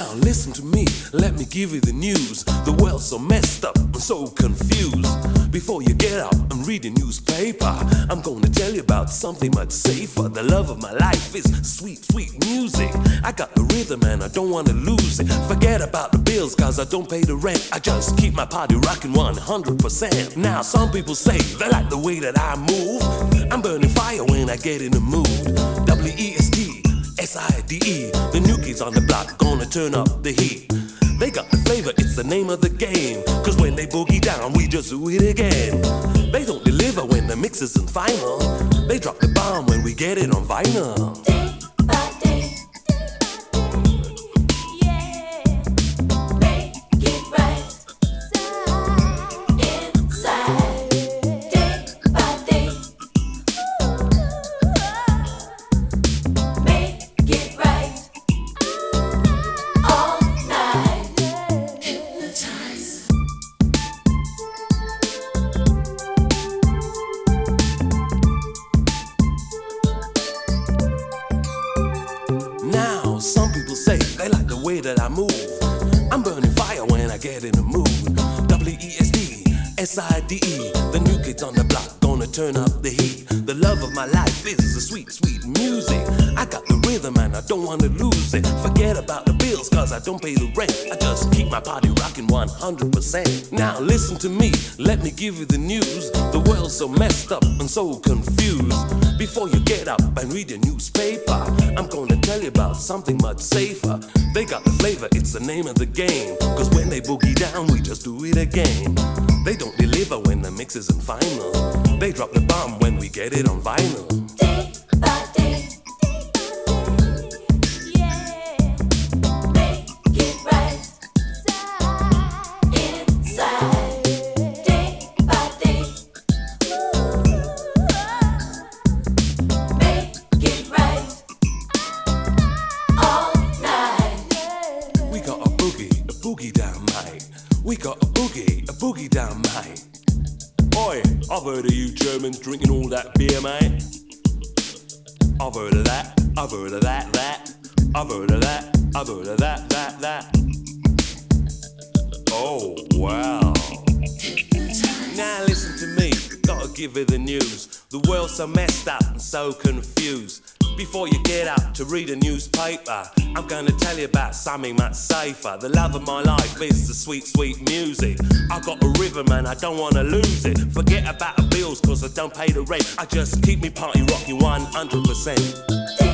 Now listen to me, let me give you the news. The world's so messed up and so confused. Before you get up and read the newspaper, I'm gonna tell you about something much safer. The love of my life is sweet, sweet music. I got the rhythm and I don't wanna lose it. Forget about the bills cause I don't pay the rent. I just keep my party rocking 100%. Now some people say they like the way that I move. I'm burning fire when I get in the mood. WEST-SIDE, the new kids on the block gonna turn up the heat. They got the flavor, it's the name of the game. Cause when they boogie down, we just do it again. They don't deliver when the mix isn't final. They drop the bomb when we get it on vinyl. Day by day, yeah, make it right, inside. Day by day, make it right, all night. Hypnotize. Now, some people say they like the way that I move. I'm burning fire when I get in the mood. WEST-SIDE, the new kids on the block gonna turn up the heat. The love of my life is the sweet, sweet music. I got the rhythm and I don't wanna lose it. Forget about the bills cause I don't pay the rent. I just keep my party rocking 100%. Now listen to me, let me give you the news. The world's so messed up and so confused. Before you get up and read the newspaper, I'm gonna tell you about something much safer. They got the flavor, it's the name of the game. Cause when they boogie down, we just do it again. They don't deliver when the mix isn't final. They drop the bomb when we get it on vinyl. Day by day, yeah, make it right, inside. Day by day, make it right, all night. We got a boogie down night. We got a boogie down night. Oi, I've heard of you Germans drinking all that beer, mate. I've heard of that, I've heard of that. I've heard of that, I've heard of that. Oh, wow. Now listen to me, gotta give you the news. The world's so messed up and so confused. Before you get up to read a newspaper, I'm gonna tell you about something much safer. The love of my life is the sweet, sweet music. I got a rhythm and I don't wanna lose it. Forget about the bills cause I don't pay the rent. I just keep me party rocking 100%.